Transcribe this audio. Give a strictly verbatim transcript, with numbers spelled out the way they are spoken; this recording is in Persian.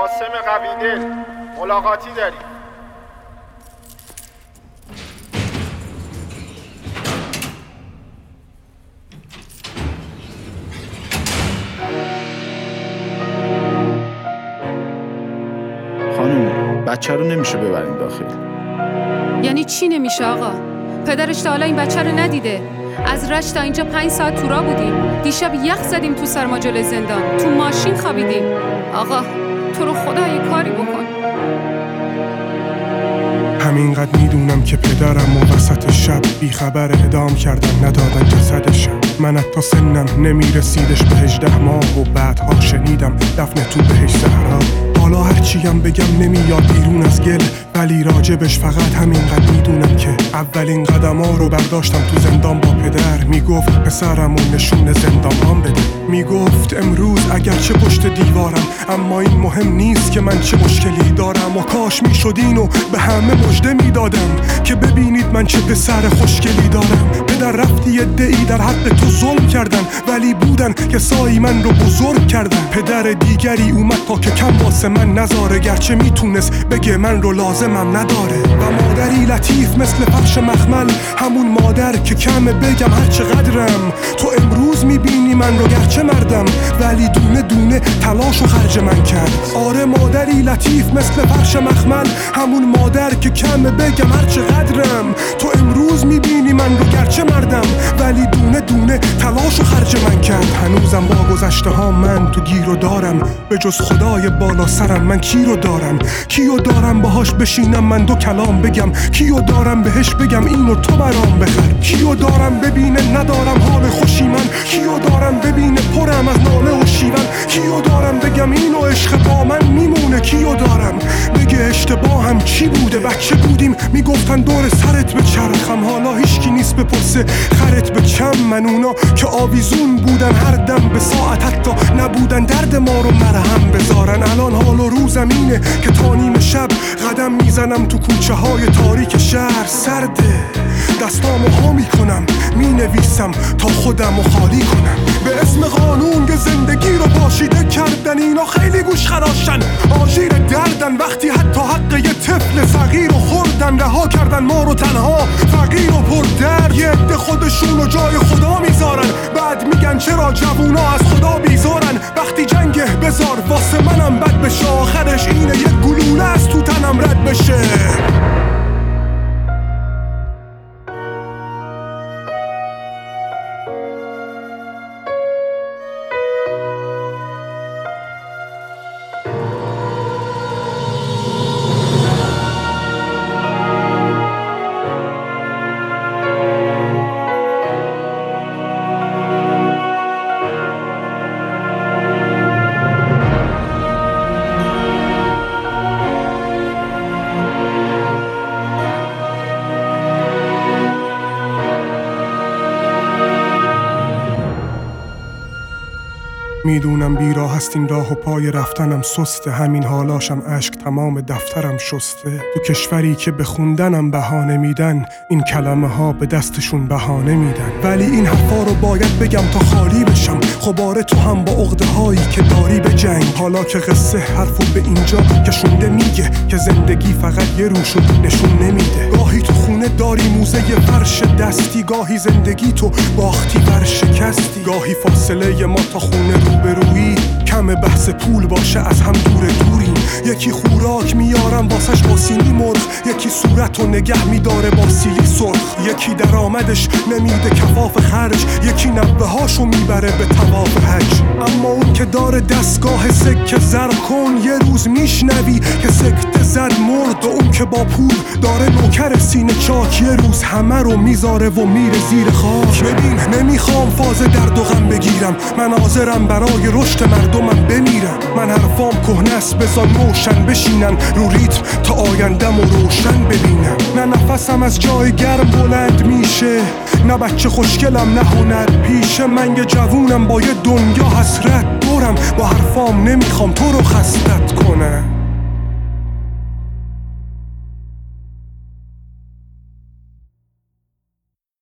قاسم قویدل ملاقاتی داریم. خانم بچه رو نمیشه ببرین داخل. یعنی چی نمیشه آقا؟ پدرش تا حالا این بچه رو ندیده. از رشت تا اینجا پنج ساعت تو راه بودیم. دیشب یخ زدیم تو سرما جلوی زندان. تو ماشین خوابیدیم. آقا تو رو خدا یه کاری بکن. همینقدر میدونم که پدرم و وسط شب بیخبر اعدام کردن ندادن جسدش. من حتی سنم نمیرسیدش به هجده ماه و بعدها شنیدم دفن تو بهش زهرا. حالا هرچیم بگم نمیاد بیرون از گل، ولی راجبش فقط همینقدر میدونم که اولین قدم ها رو برداشتم تو زندان با پدر. میگفت پسرم و نشون زندان هم بده. میگفت امروز اگرچه پشت دیوارم، اما این مهم نیست که من چه مشکلی دارم. و کاش میشد اینو به همه مژده میدادم که ببینید من چه پسر خوشگلی دارم. پدر رفتی عده‌ای در حق تو ظلم کردن، ولی بودن که سایی من رو بزرگ کردن. پدر دیگری اومد تا که کم واسه من نذاره، گرچه میتونست بگه من رو لازمم نداره. و مادری لطیف مثل فرش مخمل، همون مادر که کمه بگم هر چقدرم. تو امروز میبینی من رو گرچه مردم، ولی دونه دونه تلاش و خرج من کرد. آره مادری لطیف مثل فرش مخمل، همون مادر که کمه بگم هر چقدرم. تو امروز میبینی من رو گرچه مردم، ولی دونه دونه تلاش و خرج من کرد. هنوزم با گذشته ها من تو گیر و دارم، به جز خدای بالا سرم من کی رو دارم؟ کیو دارم باهاش بشینم من دو کلام بگم؟ کیو دارم بهش بگم اینو تو برام بخر؟ کیو دارم ببینه ندارم حال خوشی من؟ کیو دارم ببینه پرم از ناله و شیون؟ کیو دارم بگم اینو عشق با من میمونه؟ کیو دارم بگه اشتباهم چی بوده؟ بچه بودیم میگفتن دور سرت به چرخم، حالا هیچکی نیست بپرسه خرت به چم. من اونا که آویزون بودن هر دم به ساعت، حتی نبودن درد ما رو مرهم بذارن. الان حال و روزم اینه که تا نیم شب قدم میزنم تو کوچه های تاریک شهر. سرده دستامو ها میکنم، مینویسم تا خودمو خالی کنم. به اسم قانون که زندگی رو پاشیده کردن، اینا خیلی گوش خراشن، آژیر دردن. وقتی حتی حق یه طفل صغیر رو خوردن، رها کردن ما رو تنها فقیر و پر درد. یه عده خودشون رو جای خدا میذارن، بعد میگن چرا جوونا از خدا بیزارن. وقتی جنگه بذار واسه منم بد بشه، آخرش اینه یه گلوله از تو تنم رد بشه. میدونم بیراه هست این راه و پای رفتنم سسته، همین حالاشم اشک تمام دفترم شسته. تو کشوری که به خوندنم بهانه میدن، این کلمه ها به دستشون بهانه میدن. ولی این حرفا رو باید بگم تا خالی بشم. خباره تو هم با عقده هایی که داری به جنگ. حالا که قصه حرفو به اینجا کشونده، میگه که زندگی فقط یه روشو نشون نمیده. گاهی تو خونه داری موزه فرش دستی، گاهی زندگی تو باختی بر شکستی. گاهی فاصله ما تا خونه رو برویی کم بحث پول باشه از هم دور دوریم. یکی خوراک میارم واسش با سینی مرغ، یکی صورت و نگه میداره با سیلی سرخ. یکی درآمدش نمیده کفاف خرج، یکی نبه هاشو میبره به طواف حج. اما اون که داره دستگاه سکه زر کن، یه روز میشنوی که سکته زد مرد. و اون که با پول داره نوکر سینه چاک، یه روز همه رو میذاره و میره زیر خاک. ببین نمیخوام فاز درد و غم بگیرم، من حاضرم برای رشد مردمم بمیرم. من حرفام کهنه است بذار نوشن بشینن رو ریتم تا آیندم و روشن ببینم. نه نفسم از جای گرم بلند میشه، نه بچه خوشگلم نه هنر پیشه. من یه جوونم با یه دنیا حسرت دورم، با حرفام نمیخوام تو رو خستت کنم.